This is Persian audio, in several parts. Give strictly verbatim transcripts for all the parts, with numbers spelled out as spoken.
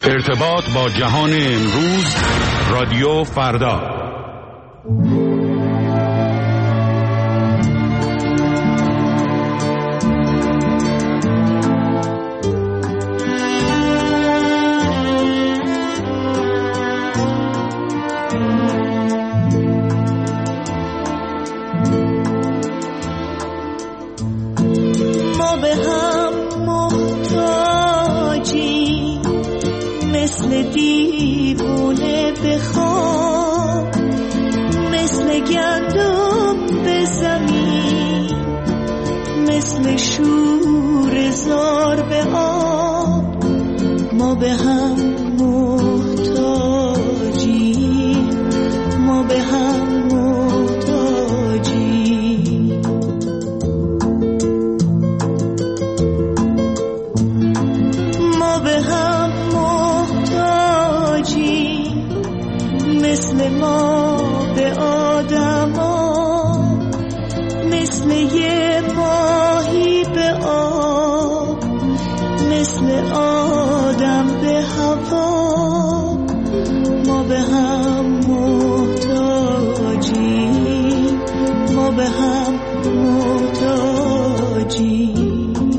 ارتباط با جهان امروز، رادیو فردا. مثل دیوونه به خواب، مثل گندم به زمین، مثل شور زار به آب. ما به هم محتاجیم، ما به هم محتاجیم. ما به هم مثل ما به آدما، مثل یه ماهی به آب، مثل آدم به هوا. ما به هم محتاجیم، ما به هم محتاجیم.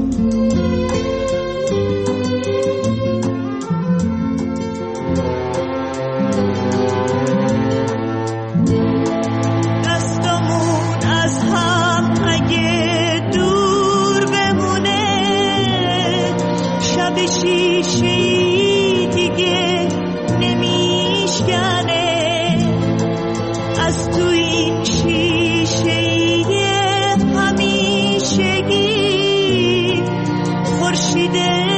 شیشه‌ای دیگه نمیشکنه، از تو این شیشه‌ای همیشگی خورشید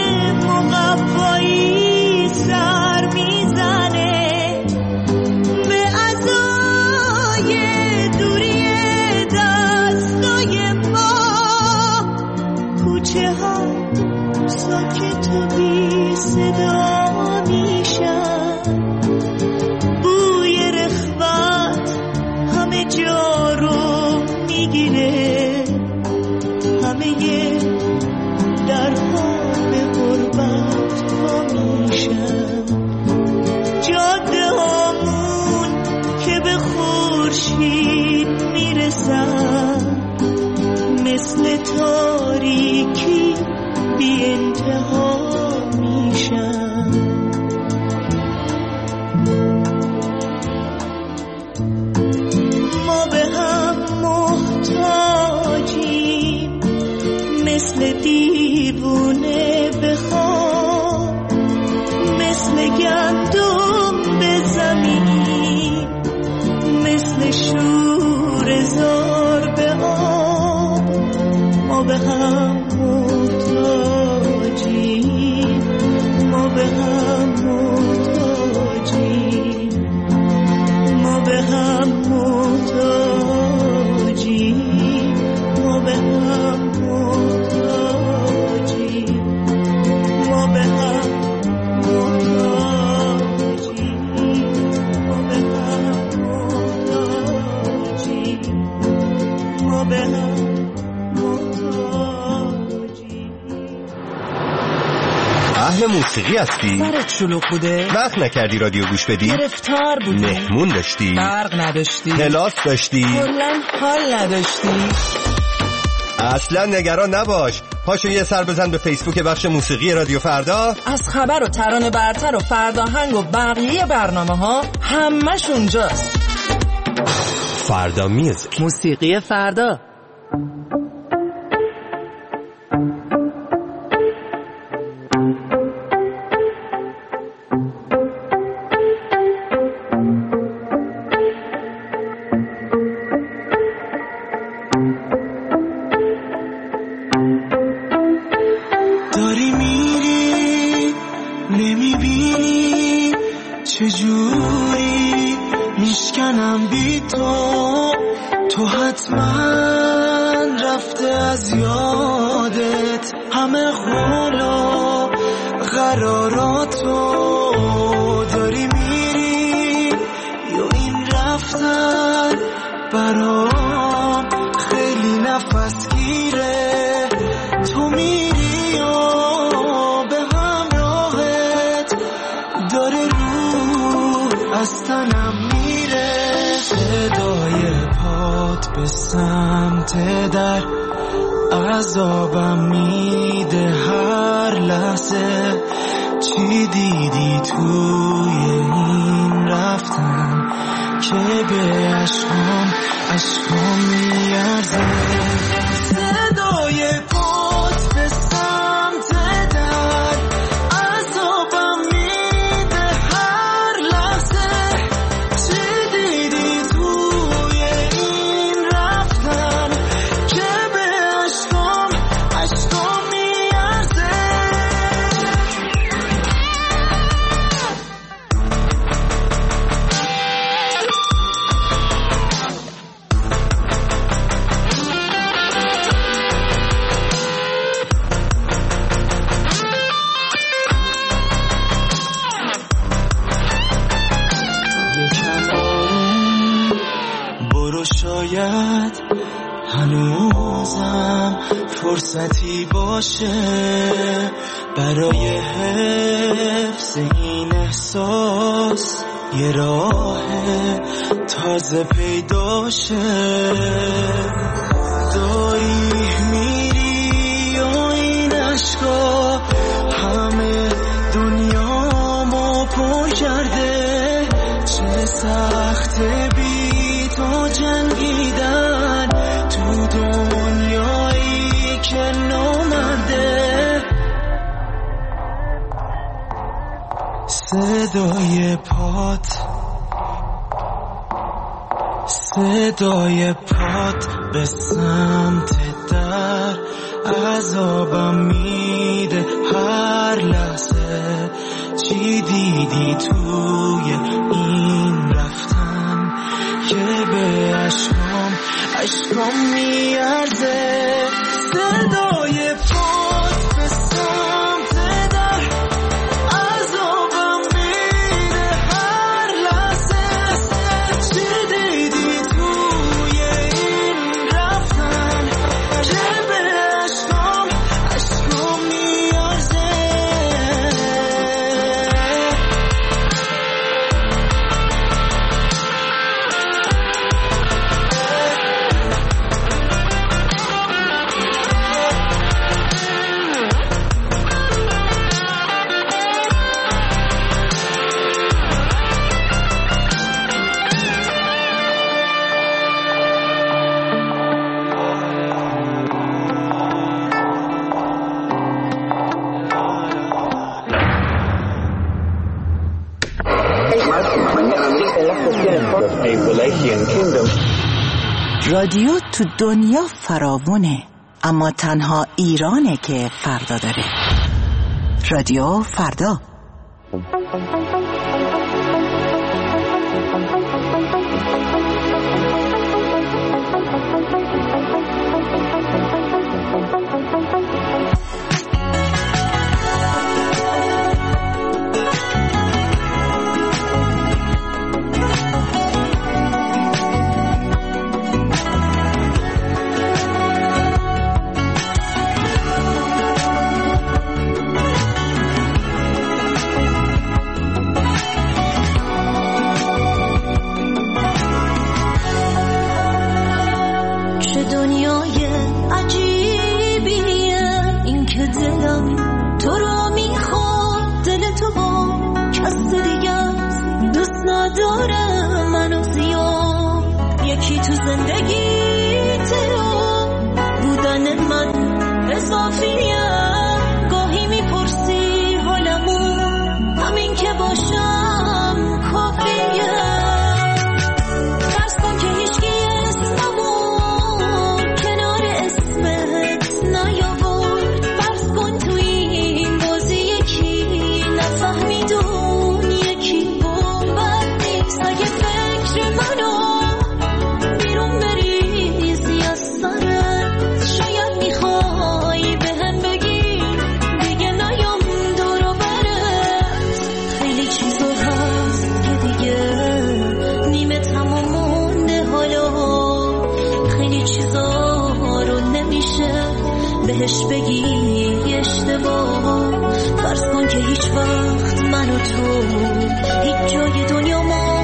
مقوایی سر میزنه به عزای دوری دستای ما. کوچه ها ساکت و بی صدا میشن، بوی رخوت همه جا رو میگیره، همه درها به غربت ها میشن. جاده هامون که به خورشید میرسن، مثل تاریکی بی انتها میشن. ما به هم محتاجیم، مثل دیوونه به خواب، مثل گندم به زمین، مثل شور زار به آب. ما به هم محتاجیم، ما به هم محتاجیم، ما به هم محتاجیم، ما به هم محتاجیم، ما به هم محتاجیم، ما به هم محتاجیم، ما به هم. اهل موسیقی هستی؟ سرت شلوغ بوده؟ وقت نکردی رادیو گوش بدی؟ گرفتار بودی؟ مهمون داشتی؟ برق نداشتی؟ کلاس داشتی؟ کلاً حال نداشتی؟ اصلا نگران نباش، پاشو یه سر بزن به فیسبوک بخش موسیقی رادیو فردا. از خبر و ترانه برتر و فرداهنگ و بقیه برنامه ها همش اونجاست. فردا میوزیک، موسیقی فردا. داری میری نمیبینی چجوری میشکنم بی تو، تو حتما رفته از یادت همه قولا قراراتو. داری میری یا این رفتن برام خیلی نفس گیره، تو میری و به همراهت از تنم میره. صدای پات به سمت در عذابم میده هر لحظه. چی دیدی توی این رفتن که به عشقام عشقام میارزه. صدای پات به سمت در عذابم میده هر لحظه. چی دیدی توی این رفتن که به عشقام عشقام میارزه. شاید هنوزم فرصتی باشه برای حفظ این احساس، یه راه تازه پیدا شه. داری میری و این عشقا همه دنیامو پر کرده. چه سخته بی تو جنگیدن تو دنیایی که نامرده. صدای پات صدای پات به سمت در عذابم میده هر لحظه. چی دیدی توی این رفتن که به عشقام عشقام میارزه. صدای پات به سمت در عذابم میده هر لحظه. چی دیدی توی این رفتن که به عشقام عشقام میارزه. رادیو تو دنیا فراوونه، اما تنها ایرانه که فردا داره. رادیو فردا. بهش بگی اشتباه. فرض کن که هیچ وقت من و تو هیچ جای دنیا ما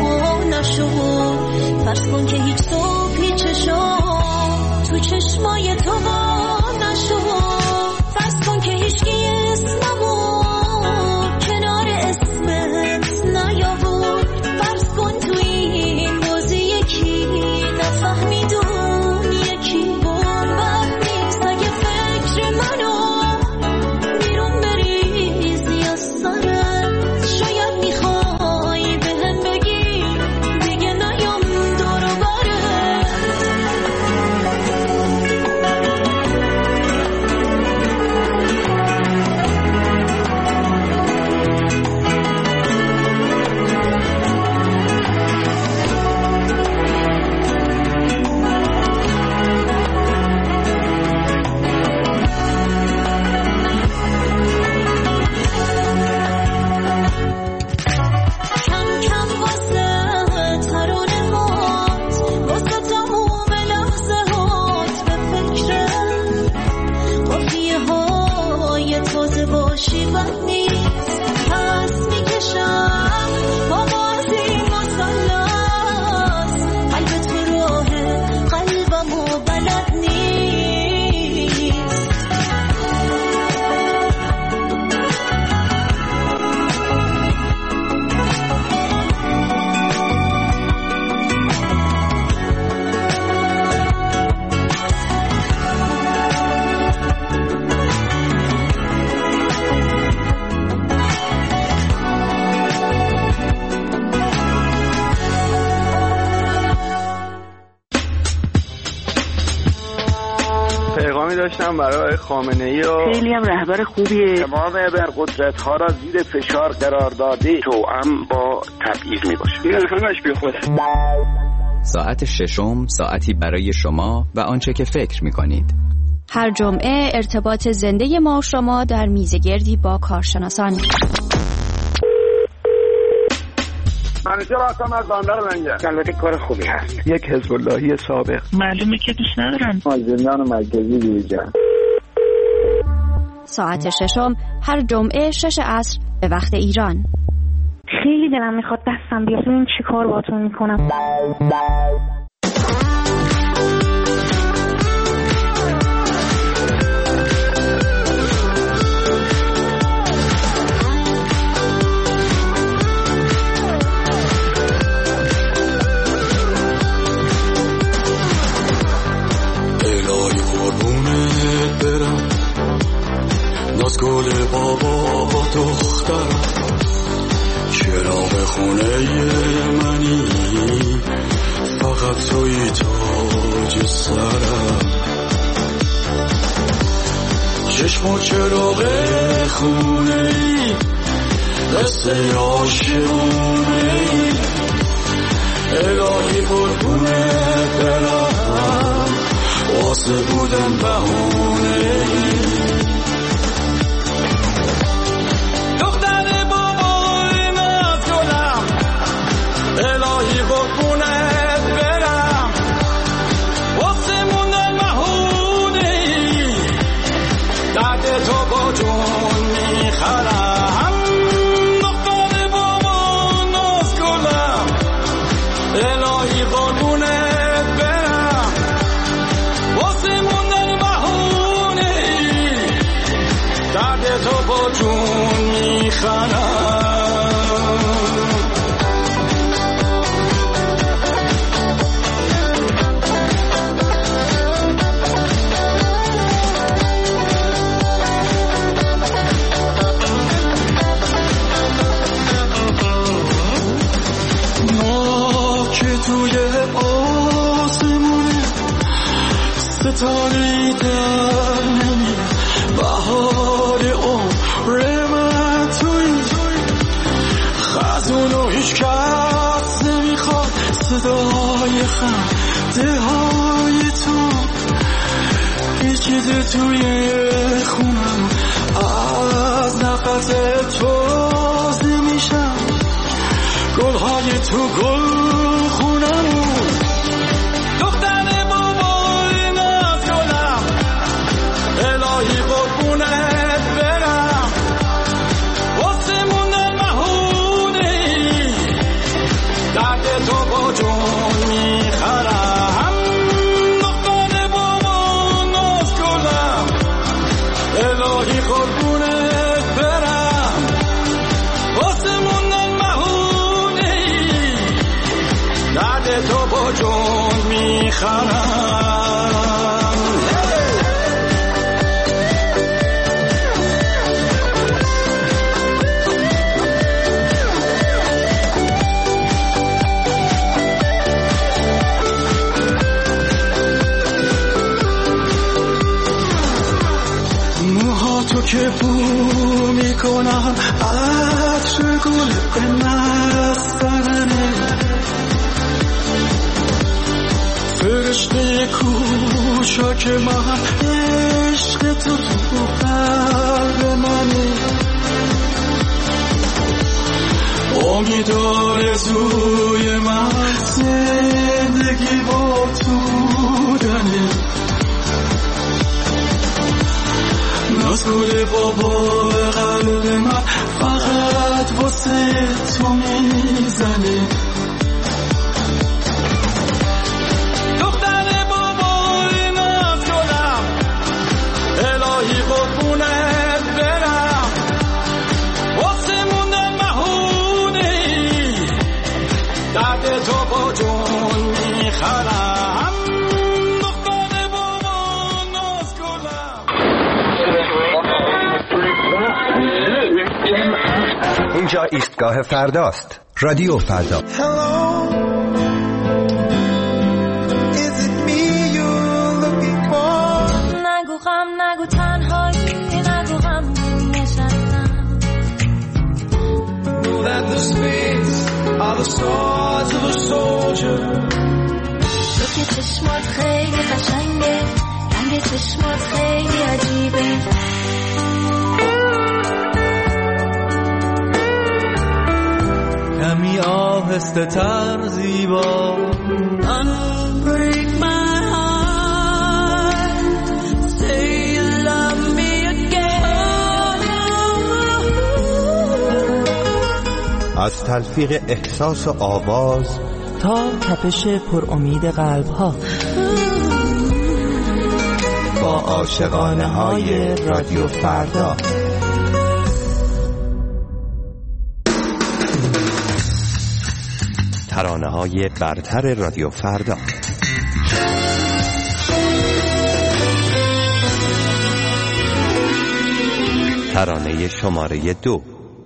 نشد. فرض کن که هیچ صبحی چشم تو چشمای تو وا نشد. فرض کن که هیچکی اسممو کنار اسمت نیاورد. فرض کن تو این بازی یکی نفهمیدون یکی بمبر نیست. اگه فکر منو بیرون بریزی از سرت شاید میخوای بهم بگی دیگه نیام دور و برت. کم کم واسه ترانه هات واسه تموم لحظه هات به فکرم قافیه های تازه باشی بد نیست. پس میکشم بابا از این مثلث قلب تو راه قلبم و بلد نیست. پیغامی داشتم برای خامنه‌ای و خیلی هم رهبر خوبیه. تمام ابرقدرت ها را زیر فشار قرار داده توأم با تبعیض میباشه. این همش بی خوده. ساعت ششم ساعتی برای شما و آنچه که فکر می‌کنید. هر جمعه ارتباط زنده ما و شما در میزگردی با کارشناسان. منیجر هستم از بندر منگه. البته کار خوبی هست. یک حزب اللهی سابق. معلومه که دوست ندارن. از زندان مرکزی بیرون. ساعت ششم هر جمعه شش عصر به وقت ایران. خیلی دلم میخواد دستم بیاد ببین چی کار باتون میکنم. الهی قربونت برم ناز گل بابا با دخترم چراغ خونه منی فقط توی تاج سرم چشم و چراغ خونه قصه عاشقونه الهی قربونت برم واسه بودن بهونه دختر بابای نازگلم الهی قربونت برم واسه موندن بهونه درد تو با جون میخرم دختر بابای نازگلم الهی قربونت برم واسه موندن بهونه درد تو با جون میخرم. ما که توی آسمونه ستاره در نمی بهار عمر من توی خزونو هیچ کس نمیخواد صدای خنده های تو هیچ چیز توی خونم از نفس تو میشم گلهای تو گل خونم دختر بابای نازگلم الهی قربونت برم واسه موندن بهونه درد تو با میخرم. موهاتو که بو میکنم عطر گل به مسترنه، فرشته کوچاک من عشق تو تو قلب منه، امید آرزوی من زندگی با تو بودنه، نازگل بابا قلب من فقط واسه تو میزنه. دختر بابای نازگلم الهی قربونت برم، واسه موندن مهونه درد تو با جون میخرم. اینجا ایستگاه فرداست. رادیو فردا. نگو غم نگو تنهایی، نگو غم نشستم. Know that the spades are the swords of a soldier. تو که چشمات خیلی قشنگه، رنگ چشمات خیلی عجیبه. کمی آهسته تر زیبا. Unbreak my heart, say you love me again. از تلفیق احساس و آواز تا تپش پر امید قلب ها، با عاشقانه های رادیو فردا. ترانه های برتر رادیو فردا. ترانه شماره دو.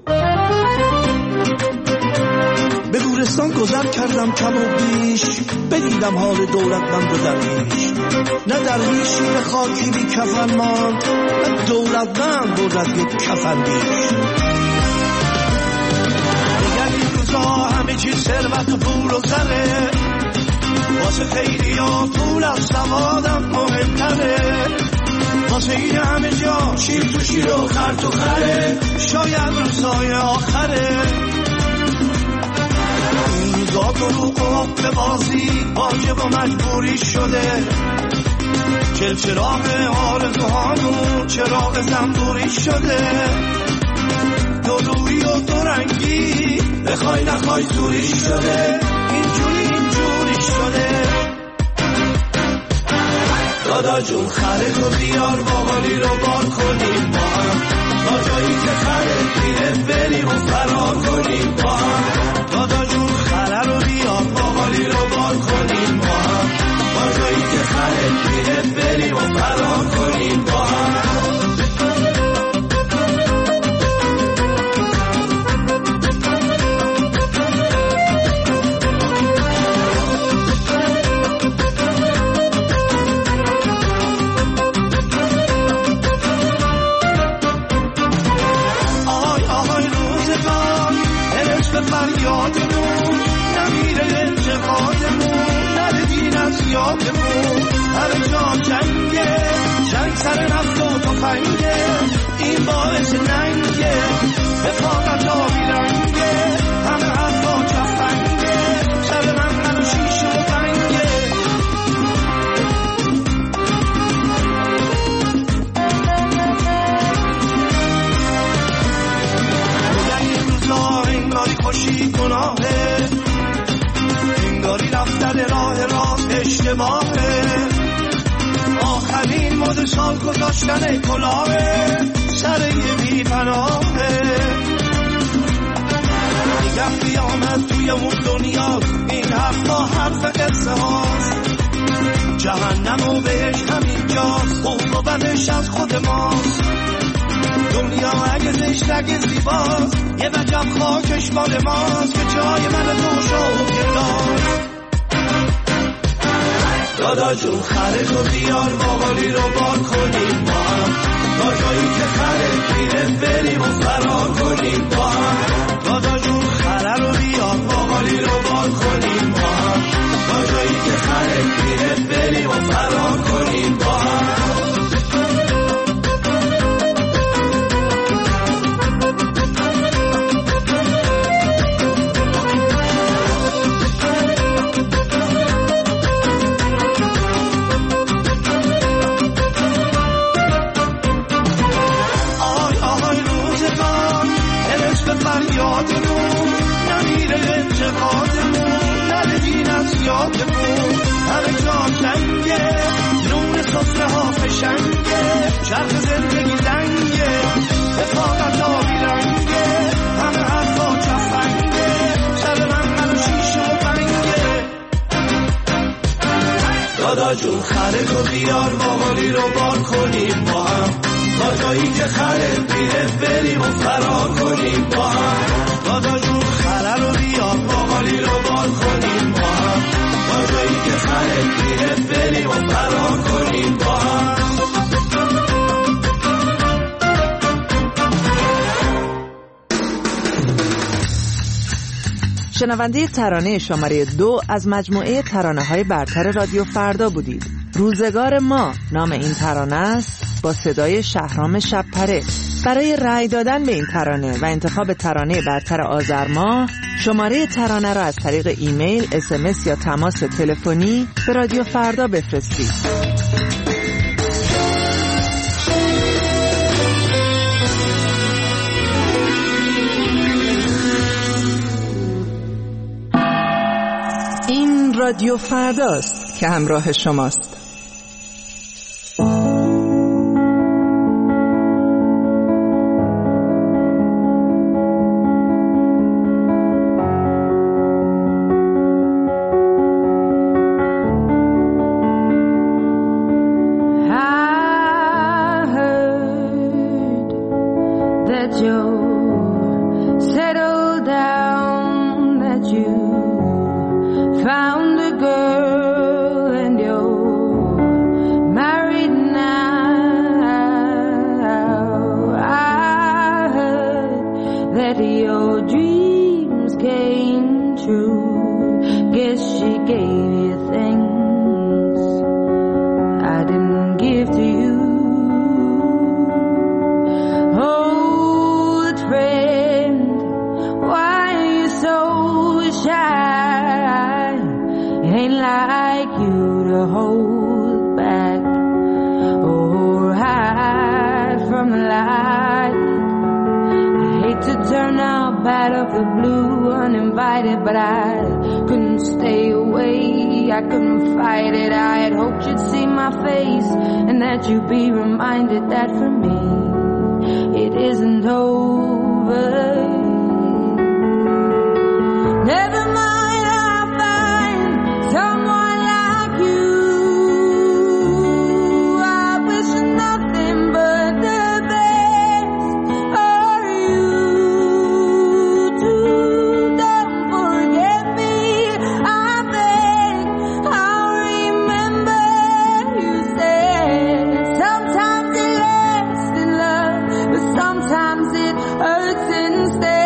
به گورستان گذر کردم کم و بیش، بدیدم حال دولتمند و درویش. نه درویشی به خاکی بی کفن ماند، نه دولتمند بردد یک کفن بیش. همه چیز ثروت و پول و زره، واسه خیلی ها پول از سوادم مهمتره. واسه این همه جا شیر تو شیر و خر تو خره، شاید روزای آخره. این گاه و روق و حق بازی واجب و مجبوری شده. چل چراغ آرزوهامون چراغ زنبوری شده. دو روی و دو رنگی بخوای نخوای زوری شده. اینجوری اینجوری شده. دادا جون خره تو بیار باقالی رو بار کنیم با هم، تا جایی که خره میره بریم و فرار کنیم با هم. دادا جون خره رو بیار باقالی رو بار کنیم با هم، تا جایی که خره میره بریم و فرار کنیم با هم. فریادمون نمیره انتقادمون، نره دین از یادمون. هر جا جنگه، جنگ سر نفت و تفنگه، این باعث ننگه رفاقت آبی رنگه. همه حرفا چفنگه، سر من منو شیشه و بنگه. این روزا انگاری خوشی گناهه، انگاری رفتن راه راست اشتباهه. آخرین مد سال گذاشتن کلاهه، سر یه بی پناهه. میگم قیامت توی اون دنیا، این حرفا حرف قصه هاست. جهنم و بهش همینجاست، خوب و بدش از خود ماست. دنیا اگه زشت اگه زیباست، یه وجب خاکش مال ماست که جای من تو شد گرداست. دادا جون خره تو بیار باقالی رو بار کنیم با هم، تا جایی که خره گیره بریم و فرار کنیم با هم. دادا جون خره رو بیار باقالی رو بار کنیم با هم، تا جایی که خره گیره بریم و فرار کنیم با هم. همه جا جنگه، نون سفره ها فشنگه، چرخ زندگی زنگه، رفاقت آبی رنگه، همه حرفا چفنگه، سر من من شیشه و بنگه. دادا جون خره تو بیار باقالی رو بار کنیم با هم، تا جایی که خره بیره بریم و فرار کنیم با هم. دادا جون خره رو بیار باقالی رو بار کنیم با هم، تا جایی که خره بیره بریم و فرار کنیم با هم. شنونده ترانه شماره دو از مجموعه ترانه های برتر رادیو فردا بودید. روزگار ما نام این ترانه است، با صدای شهرام شب‌پره. برای رأی دادن به این ترانه و انتخاب ترانه برتر آذر ماه، شماره ترانه را از طریق ایمیل، اس ام اس یا تماس تلفنی به رادیو فردا بفرستید. این رادیو فرداست که همراه شماست. Sometimes it hurts instead.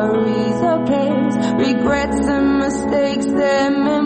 worries or cares, regrets and mistakes, their memories.